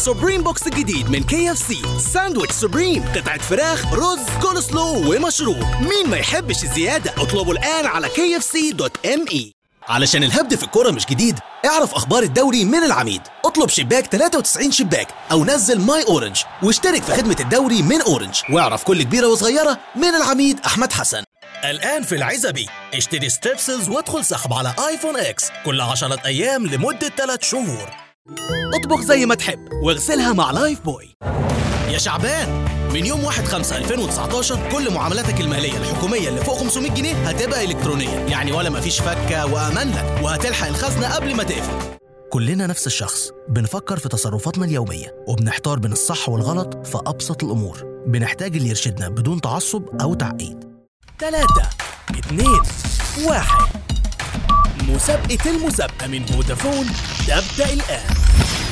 سوبريم بوكس الجديد من KFC. ساندويتش سوبريم، قطعة فراخ، رز، كول سلو ومشروب. مين ما يحبش الزيادة؟ اطلبوا الآن على kfc.me. علشان الهبد في الكورة مش جديد، اعرف أخبار الدوري من العميد. اطلب شباك 93 شباك أو نزل ماي أورنج واشترك في خدمة الدوري من أورنج، واعرف كل كبيرة وصغيرة من العميد أحمد حسن. الآن في العزبي اشتري ستريبسلز وادخل سحب على آيفون إكس كل 10 أيام لمدة 3 شهور. اطبخ زي ما تحب واغسلها مع لايف بوي. يا شعبان، من يوم 1/5/2019 كل معاملاتك المالية الحكومية اللي فوق 500 جنيه هتبقى إلكترونية، يعني ولا مفيش فكة وأمان لك، وهتلحق الخزنة قبل ما تقفل. كلنا نفس الشخص، بنفكر في تصرفاتنا اليومية وبنحتار بين الصح والغلط في أبسط الأمور. بنحتاج اللي يرشدنا بدون تعصب أو تعقيد. 3 2 1. مسابقة المسابقة من فودافون تبدأ الآن.